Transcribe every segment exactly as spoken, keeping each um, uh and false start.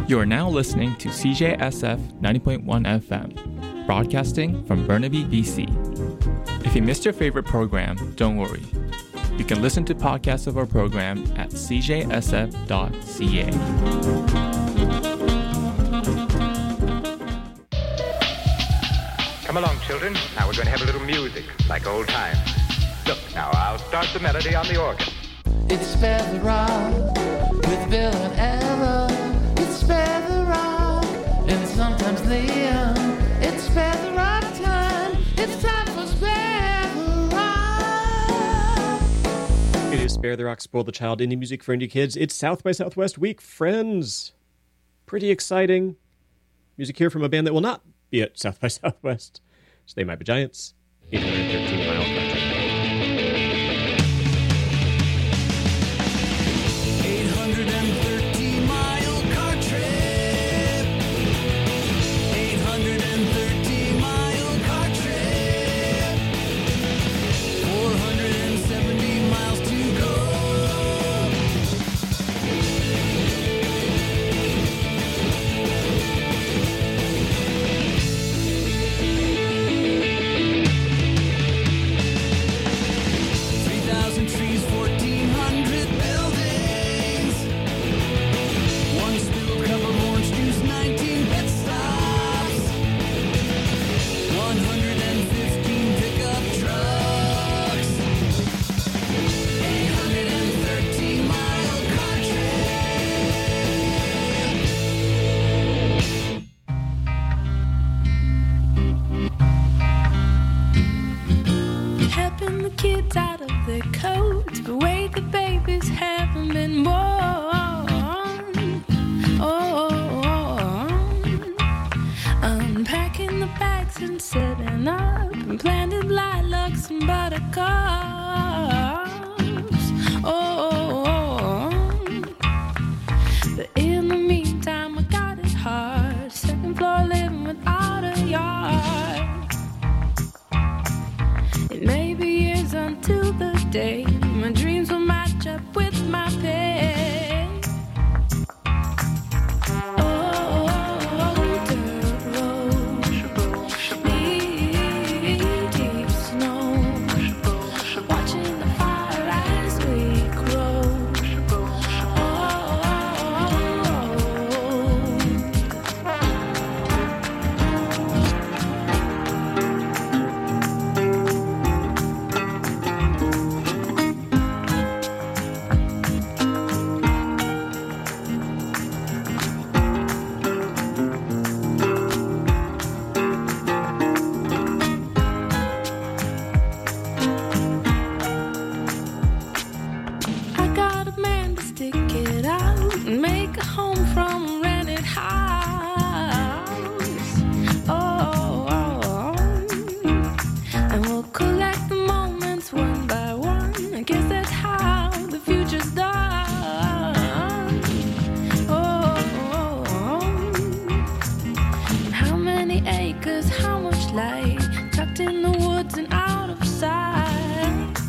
You are now listening to C J S F ninety point one F M, broadcasting from Burnaby, B C. If you missed your favorite program, don't worry. You can listen to podcasts of our program at c j s f dot c a. Come along, children. Now we're going to have a little music, like old times. Look, now I'll start the melody on the organ. It's Spare the Rock with Bill and Ella. It's Spare the Rock and sometimes Liam. It's Spare the Rock time. It's time for Spare the Rock. It is Spare the Rock, Spoil the Child, indie music for indie kids. It's South by Southwest week, friends. Pretty exciting. Music here from a band that will not be at South by Southwest. So They Might Be Giants, eight hundred thirteen mile country.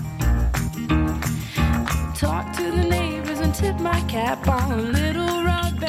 Tip my cap on a little rug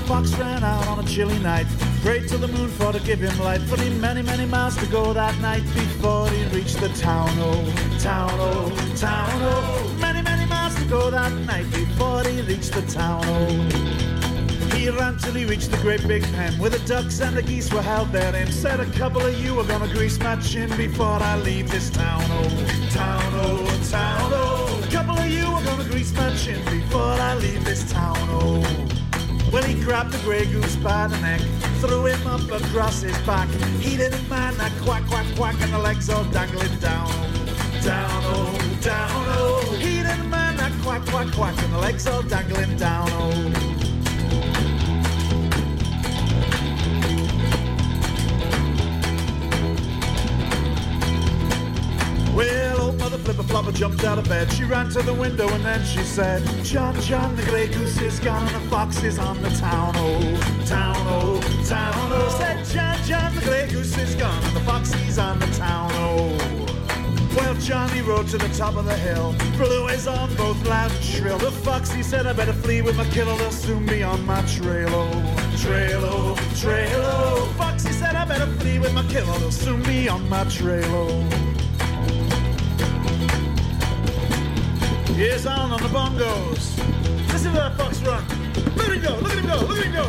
fox ran out on a chilly night, prayed to the moon for to give him light, for he many, many miles to go that night before he reached the town, oh, town, oh, town, oh. Many, many miles to go that night before he reached the town, oh. He ran till he reached the great big pen where the ducks and the geese were held therein. Said a couple of you are gonna grease my chin before I leave this town, oh, town, oh, town, oh. A couple of you are gonna grease my chin before I leave this town, oh. Well, he grabbed the grey goose by the neck, threw him up across his back. He didn't mind that quack, quack, quack, and the legs all dangling down, down, oh, down, oh. He didn't mind that quack, quack, quack, and the legs all dangling down, oh. Well, old Mother Flipper Flopper jumped out of bed. She ran to the window and then she said, John, John, the grey goose is gone and the fox is on the town, oh, town, oh, town, oh. Said John, John, the grey goose is gone and the fox is on the town, oh. Well, Johnny rode to the top of the hill, blew his horn both loud and shrill. The fox, he said, I better flee with my killer, they'll soon be on my trail, oh, trail, oh, trail, oh. Fox, he said, I better flee with my killer, they'll soon be on my trail, oh. Here's on on the bongos. Listen to that fox run. Look at him go, look at him go, look at him go.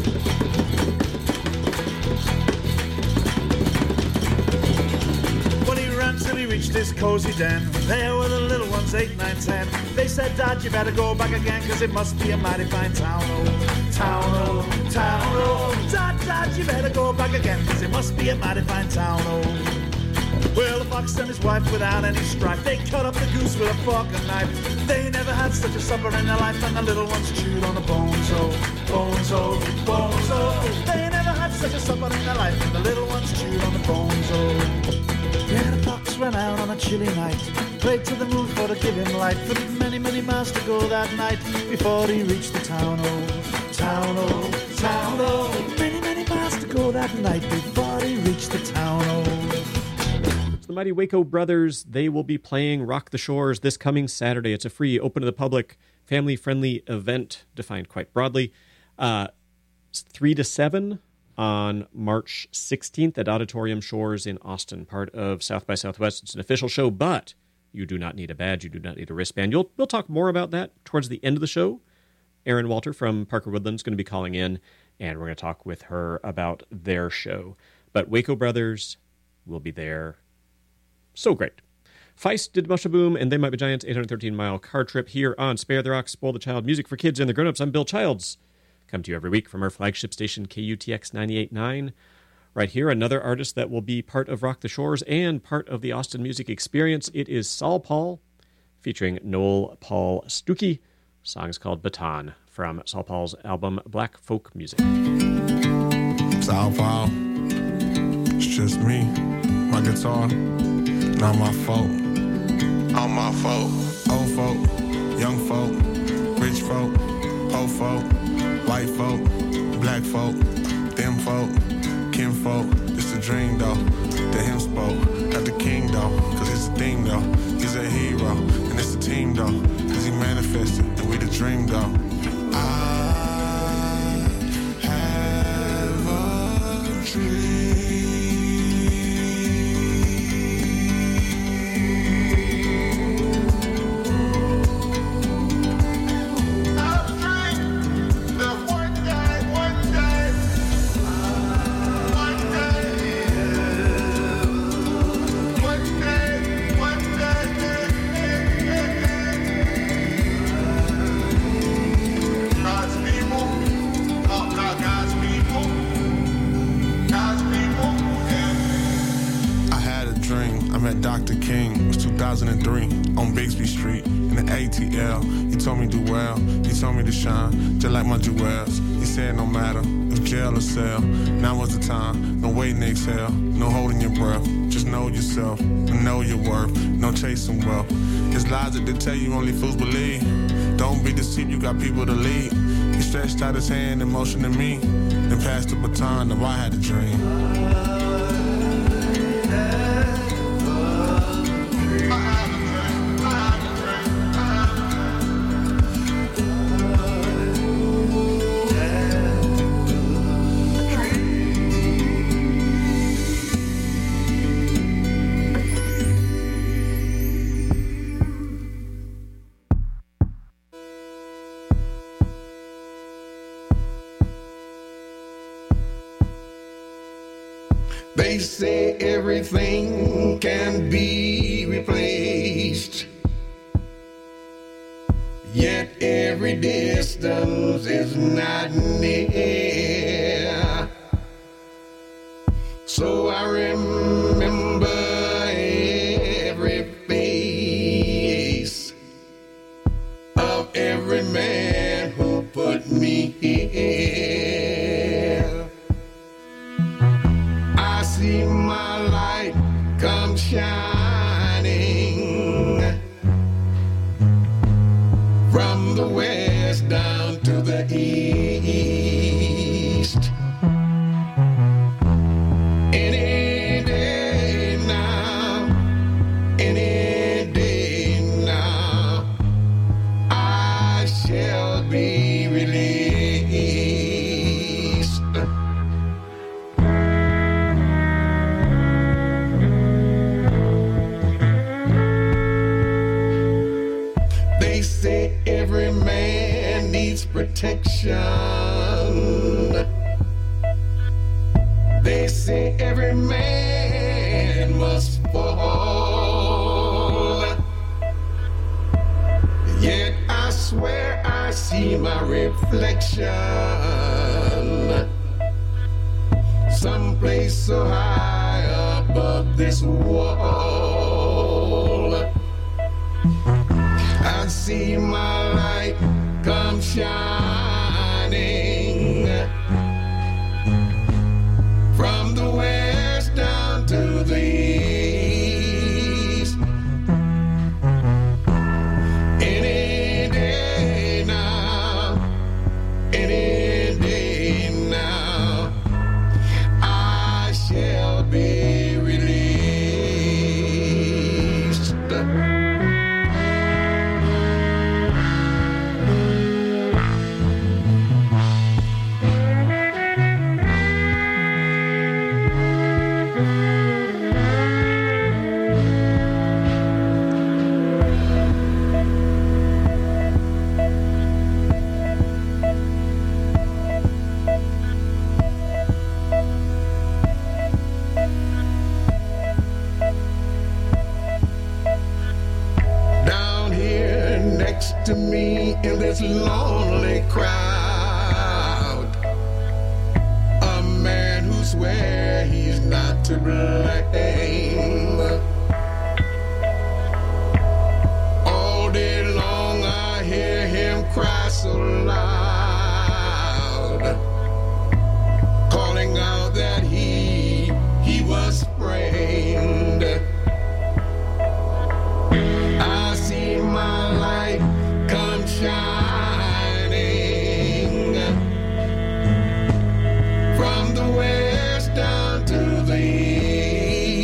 When he ran till he reached his cozy den, there were the little ones, eight, nine, ten. They said, Dad, you better go back again, cause it must be a mighty fine town, oh, town, oh, town, oh. Dad, Dad, you better go back again, cause it must be a mighty fine town, oh. Well, the fox and his wife, without any strife, they cut up the goose with a fork and knife. They never had such a supper in their life, and the little ones chewed on the bones, oh, bones, oh, bones, oh. They never had such a supper in their life, and the little ones chewed on the bones, oh. Yeah, the fox ran out on a chilly night, prayed to the moon for to give him light, for many, many miles to go that night before he reached the town, oh, town, oh, town, oh. Many, many miles to go that night before he reached the town, oh. The Mighty Waco Brothers, they will be playing Rock the Shores this coming Saturday. It's a free, open to the public, family-friendly event, defined quite broadly. Uh, three to seven on March sixteenth at Auditorium Shores in Austin, part of South by Southwest. It's an official show, but you do not need a badge. You do not need a wristband. You'll, we'll talk more about that towards the end of the show. Erin Walter from Parker Woodland is going to be calling in, and we're going to talk with her about their show. But Waco Brothers will be there. So great. Feist did Musha Boom, and They Might Be Giants, eight hundred thirteen mile car trip here on Spare the Rock, Spoil the Child, music for kids and the grown-ups. I'm Bill Childs. Come to you every week from our flagship station, K U T X ninety-eight point nine. Right here, another artist that will be part of Rock the Shores and part of the Austin Music Experience. It is Saul Paul, featuring Noel Paul Stuckey. The song is called Baton, from Saul Paul's album Black Folk Music. Saul Paul, it's just me, my guitar. Not my fault, all my fault. Old folk, young folk, rich folk, poor folk, white folk, black folk, them folk, kin folk. It's a dream though, the him spoke, not the king though, cause it's a theme though. He's a hero, and it's a team though, cause he manifested, and we the dream though. I have a dream. Doctor King, it was two thousand three, on Bixby Street, in the A T L. He told me do well, he told me to shine, just like my jewels. He said no matter, if jail or cell, now was the time, no waiting to exhale, no holding your breath, just know yourself, and know your worth, no chasing wealth. It's lies that they tell you only fools believe, don't be deceived, you got people to lead. He stretched out his hand and motioned to me, then passed the baton, now I had a dream. They say everything can be replaced, yet every distance is not near. So I remember every face of every man who put me here. I see my light come shining from the west down to the east. Any day now, any day now, I shall be released. They say every man needs protection. They say every man must fall. Yet I swear I see my reflection someplace so high above this wall. I see my light come shining from the west down to the east. Any day now, any day now, I shall be released. Down here next to me in this lonely crowd, a man who swears he's not to blame. All day long I hear him cry so loud, calling out that he, he was framed. I see my light come shining from the west down to the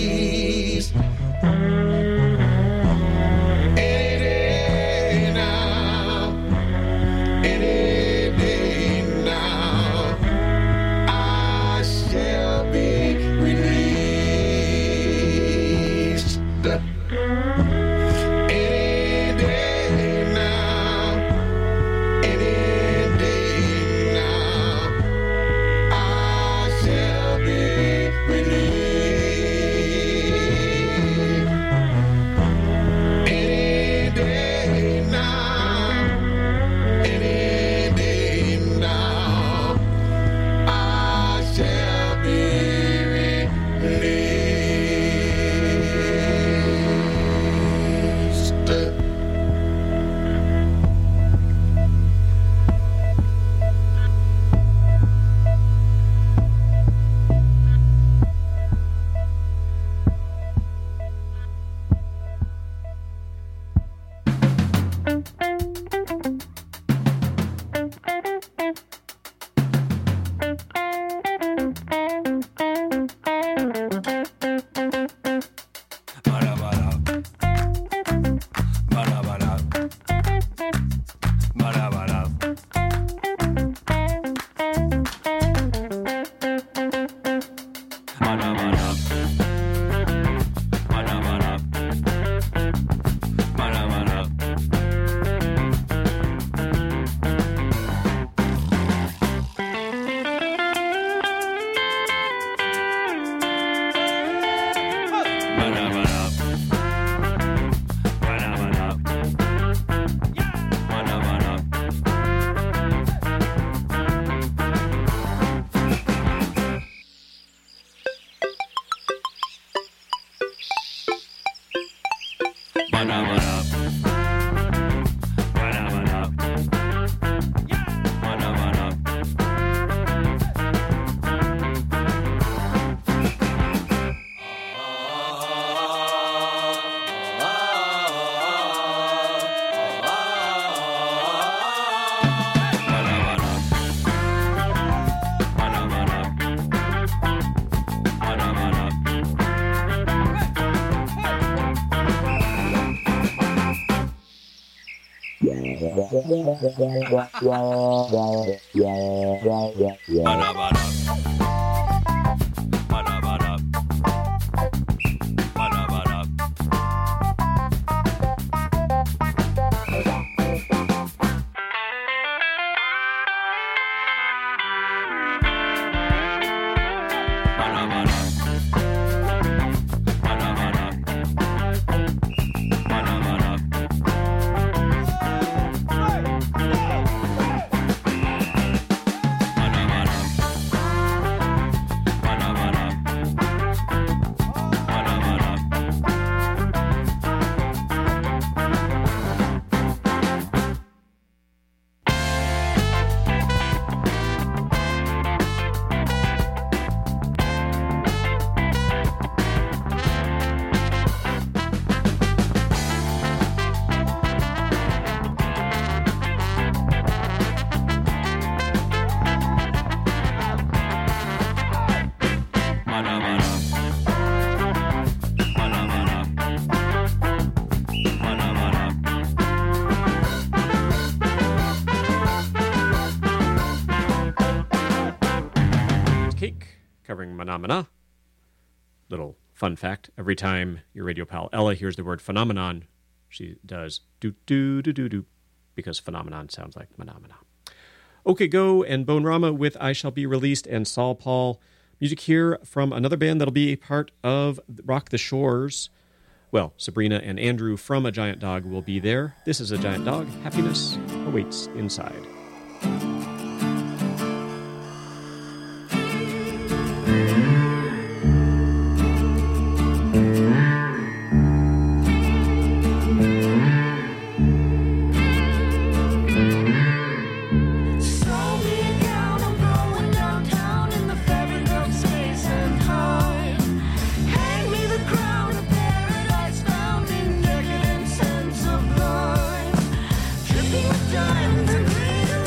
Covering Phenomena. Little fun fact, every time your radio pal Ella hears the word phenomenon, she does do do do do do because phenomenon sounds like phenomena. OK Go and Bone Rama with I Shall Be Released and Saul Paul. Music here from another band that'll be a part of Rock the Shores. Well, Sabrina and Andrew from A Giant Dog will be there. This is A Giant Dog. Happiness awaits inside. Diamonds and glitter.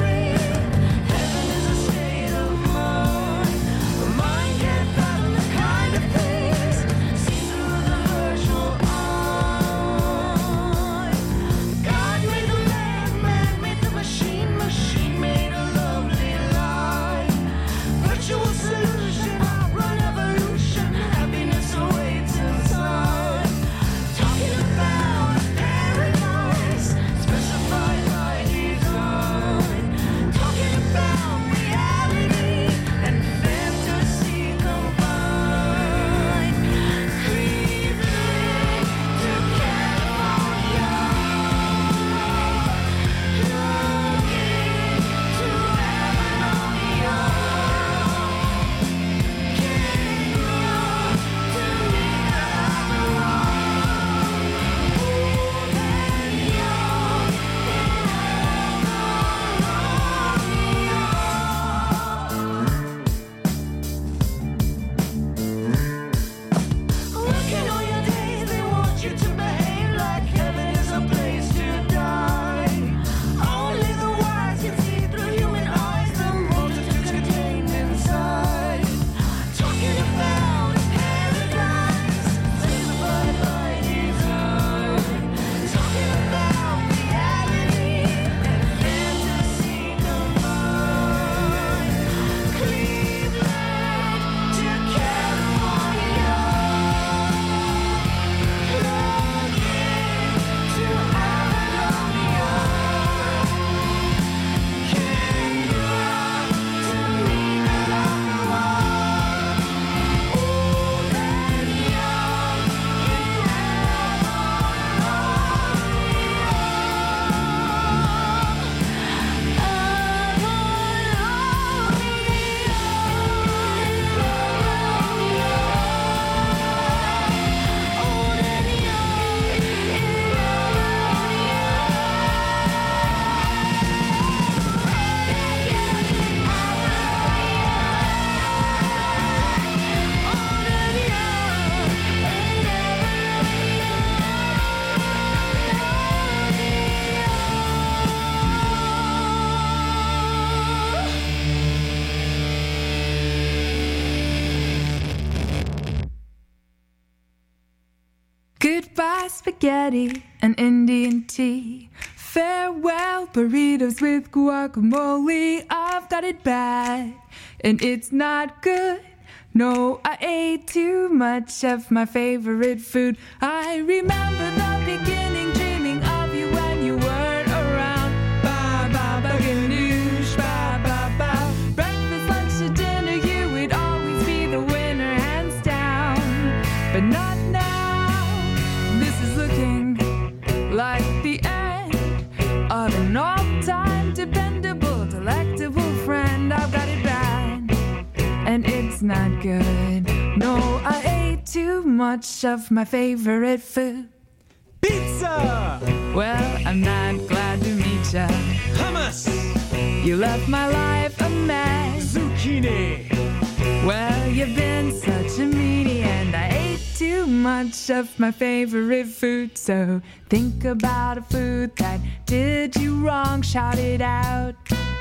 Goodbye, spaghetti and Indian tea. Farewell, burritos with guacamole. I've got it bad, and it's not good. No, I ate too much of my favorite food. I remember the beginning, dreaming of you when you weren't around. Ba ba ba ganoush, ba ba ba. Breakfast, lunch, or dinner, you would always be the winner, hands down. But not now. This is looking like the end of an all-time dependable, delectable friend. I've got it bad, and it's not good. No, I ate too much of my favorite food. Pizza! Well, I'm not glad to meet ya. Hummus! You left my life a mess. Zucchini! Well, you've been such a meanie, and I ate too much of my favorite food. So think about a food that did you wrong, shout it out.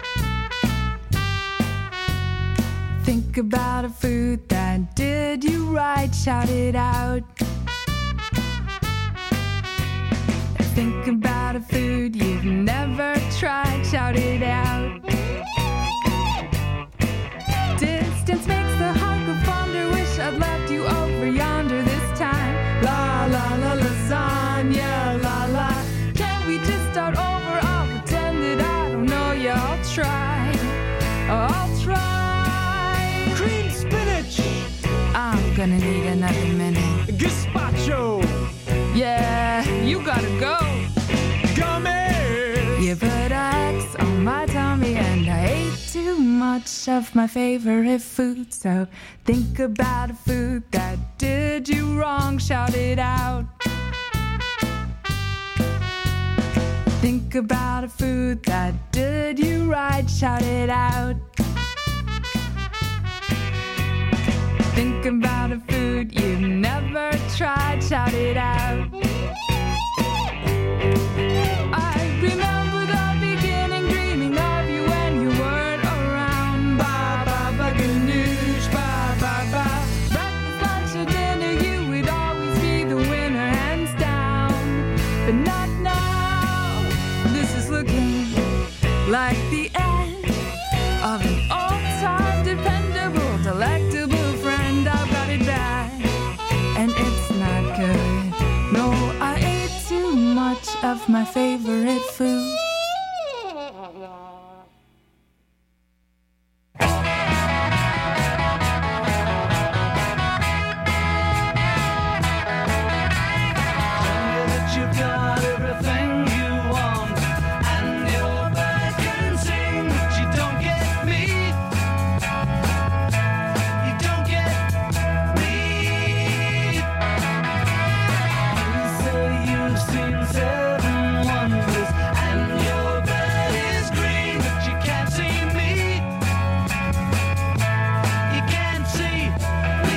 Think about a food that did you right, shout it out. Think about a food you've never tried, shout it out. Distance makes the heart go fonder, wish I'd left you over yonder this time. La la la lasagna, la la. Can we just start over? I'll pretend that I don't know you, I'll try, I'll try. Cream spinach! I'm gonna need another minute. Gazpacho! Yeah, you gotta go. Gummies! You put X on my tummy, and I ate too much of my favorite food. So think about a food that did you wrong, shout it out. Think about a food that did you right, shout it out. Think about a food you've never tried, shout it out. I remember the beginning, dreaming of you when you weren't around. Ba ba ba ganoush, ba ba ba. Breakfast, lunch, or dinner, you would always be the winner, hands down. But not now. This is looking like the end of an all-time dependable, delectable friend. I've got it bad, and it's not good. No, I ate too much of my favorite food. That you've got everything you want, and you're back and sing, but you don't get me. You don't get me. You say you've seen seven wonders, and your bed is green, but you can't see me. You can't see me.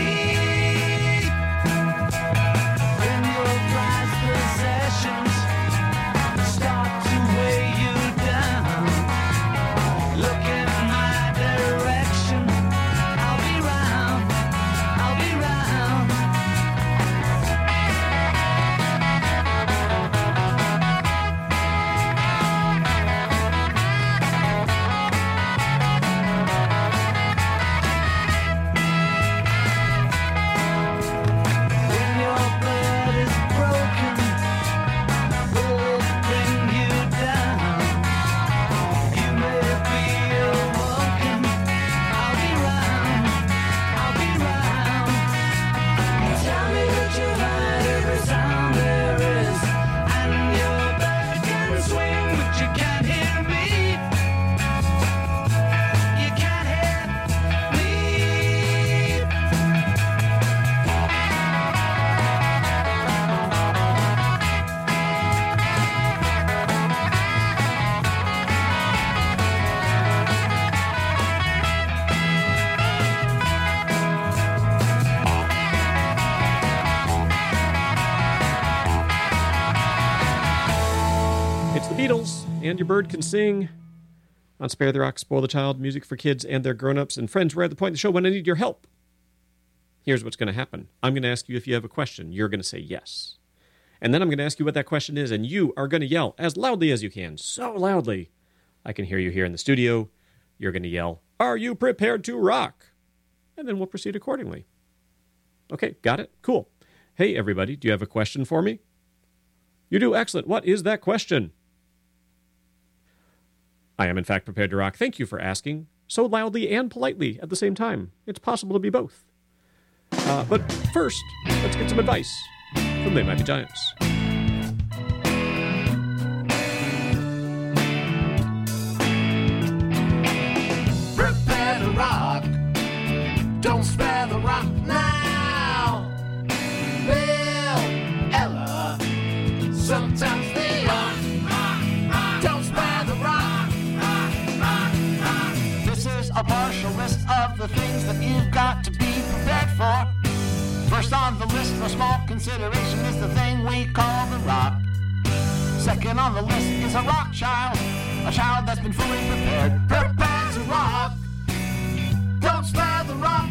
When your prized possessions start to weigh you down, look in my direction. I'll be round, I'll be round. When your bed is broken, will it bring you down? You may be awoken. I'll be round, I'll be round. Tell me that you heard every sound there is, and your back can swing, but you can't hear me. You can't hear me. It's the Beatles, and your bird can sing. On Spare the Rock, Spoil the Child, music for kids and their grown-ups. And friends, we're at the point of the show when I need your help. Here's what's going to happen. I'm going to ask you if you have a question. You're going to say yes. And then I'm going to ask you what that question is, and you are going to yell as loudly as you can, so loudly I can hear you here in the studio. You're going to yell, "Are you prepared to rock?" And then we'll proceed accordingly. Okay, got it? Cool. Hey, everybody, do you have a question for me? You do? Excellent. What is that question? I am, in fact, prepared to rock. Thank you for asking so loudly and politely at the same time. It's possible to be both. Uh, but first, let's get some advice from They Might Be Giants. Prepare to rock. Don't spare the rock now. Bill, Ella, sometimes Leon. Don't spare the rock. This is a partial list of the things that you've got to be prepared for. First on the list for small consideration is the thing we call the rock. Second on the list is a rock child, a child that's been fully prepared. Prepare to rock. Don't spare the rock.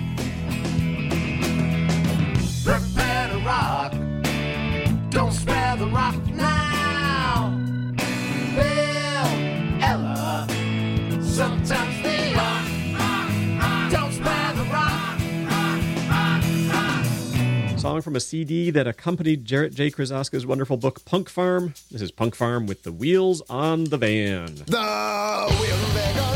Prepare to rock. Don't spare the rock now. Bill, Ella, sometimes Leon. Don't spare the rock. Song from a C D that accompanied Jarrett J. Krasaska's wonderful book, Punk Farm. This is Punk Farm with the Wheels on the Van. The wheels on the van go